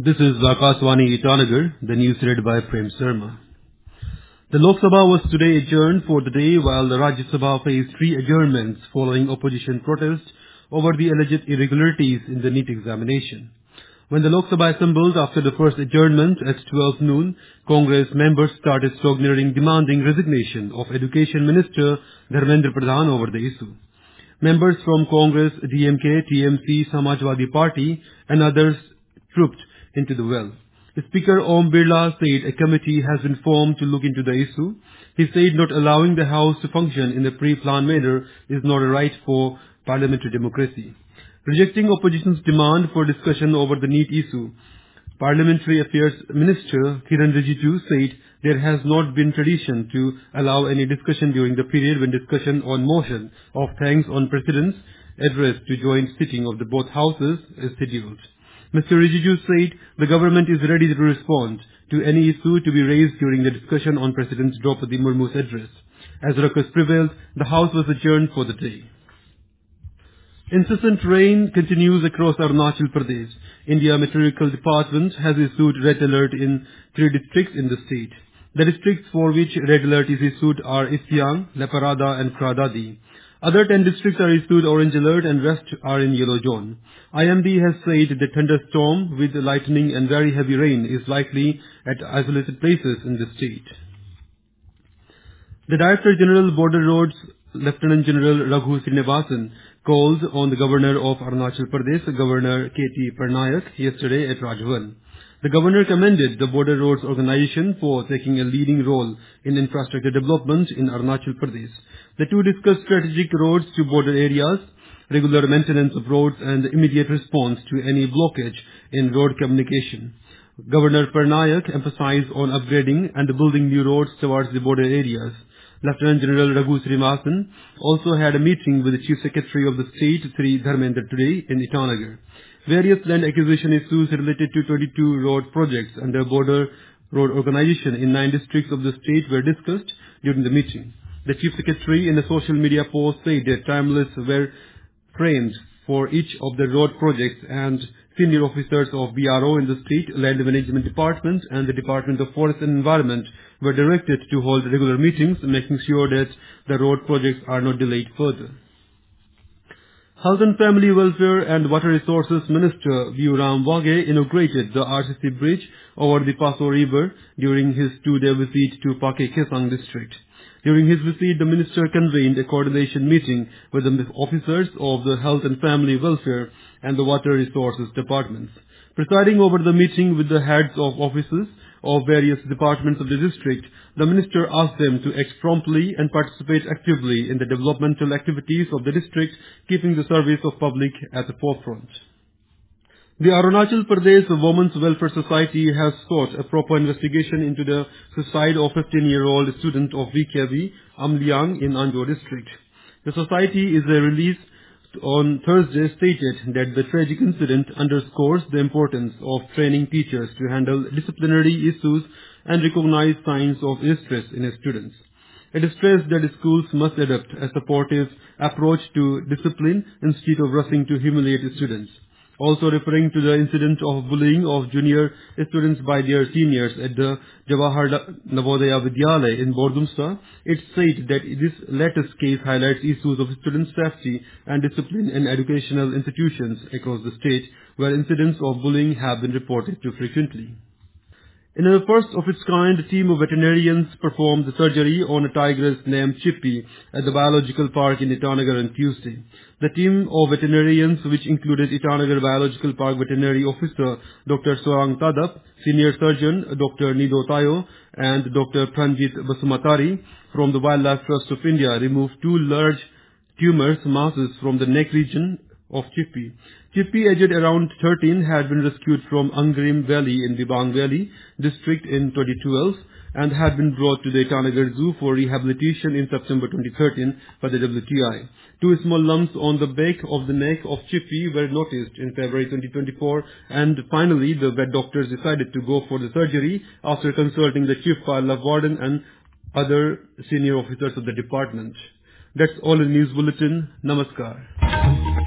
This is Akashvani Itanagar, the news read by Prem Sharma. The Lok Sabha was today adjourned for the day while the Rajya Sabha faced three adjournments following opposition protests over the alleged irregularities in the NEET examination. When the Lok Sabha assembled after the first adjournment at 12 noon, Congress members started stagnating demanding resignation of Education Minister Dharmendra Pradhan over the issue. Members from Congress, DMK, TMC, Samajwadi Party and others trooped into the well. Speaker Om Birla said a committee has been formed to look into the issue. He said not allowing the House to function in a pre-planned manner is not a right for parliamentary democracy. Rejecting opposition's demand for discussion over the NEET issue, Parliamentary Affairs Minister Kiran Rijiju said there has not been tradition to allow any discussion during the period when discussion on motion of thanks on President's address to joint sitting of the both houses is scheduled. Mr. Rijiju said the government is ready to respond to any issue to be raised during the discussion on President Draupadi Murmu's address. As ruckus prevailed, the House was adjourned for the day. Incessant rain continues across Arunachal Pradesh. India Meteorological Department has issued red alert in 3 districts in the state. The districts for which red alert is issued are East Siang, Leparada and Kradadi. Other 10 districts are issued orange alert and rest are in yellow zone. IMD has said that thunderstorm with lightning and very heavy rain is likely at isolated places in the state. The Director General Border Roads, Lieutenant General Raghu Srinivasan, called on the Governor of Arunachal Pradesh, Governor K.T. Parnayak, yesterday at Rajbhavan. The Governor commended the Border Roads Organization for taking a leading role in infrastructure development in Arunachal Pradesh. The two discussed strategic roads to border areas, regular maintenance of roads and immediate response to any blockage in road communication. Governor Parnayak emphasized on upgrading and building new roads towards the border areas. Lieutenant General Raghu Srinivasan also had a meeting with the Chief Secretary of the State, Sri Dharmendra, today in Itanagar. Various land acquisition issues related to 22 road projects under Border Road Organization in 9 districts of the state were discussed during the meeting. The Chief Secretary in a social media post said that timelines were framed for each of the road projects and senior officers of BRO in the State Land Management Department and the Department of Forest and Environment were directed to hold regular meetings, making sure that the road projects are not delayed further. Health and Family Welfare and Water Resources Minister Viuram Wage inaugurated the RCC bridge over the Paso River during his 2-day visit to Pake Kesang district. During his visit, the minister convened a coordination meeting with the officers of the Health and Family Welfare and the Water Resources departments. Presiding over the meeting with the heads of offices of various departments of the district, the minister asked them to act promptly and participate actively in the developmental activities of the district, keeping the service of public at the forefront. The Arunachal Pradesh Women's Welfare Society has sought a proper investigation into the suicide of a 15-year-old student of VKV, Amliang in Anjo district. The society is a release on Thursday stated that the tragic incident underscores the importance of training teachers to handle disciplinary issues and recognize signs of distress in students. It stressed that schools must adopt a supportive approach to discipline instead of rushing to humiliate students. Also referring to the incident of bullying of junior students by their seniors at the Jawahar Navodaya Vidyalaya in Bordumsa, it said that this latest case highlights issues of student safety and discipline in educational institutions across the state, where incidents of bullying have been reported too frequently. In a first of its kind, a team of veterinarians performed the surgery on a tigress named Chippy at the Biological Park in Itanagar on Tuesday. The team of veterinarians, which included Itanagar Biological Park Veterinary Officer Dr. Soang Tadap, Senior Surgeon Dr. Nido Tayo, and Dr. Pranjit Basumatari from the Wildlife Trust of India, removed 2 large tumors masses from the neck region of Chippy. Chippy, aged around 13, had been rescued from Angrim Valley in Dibang Valley district in 2012 and had been brought to the Itanagar Zoo for rehabilitation in September 2013 by the WTI. 2 small lumps on the back of the neck of Chippy were noticed in February 2024, and finally the vet doctors decided to go for the surgery after consulting the Chief Wildlife Warden and other senior officers of the department. That's all in the news bulletin. Namaskar.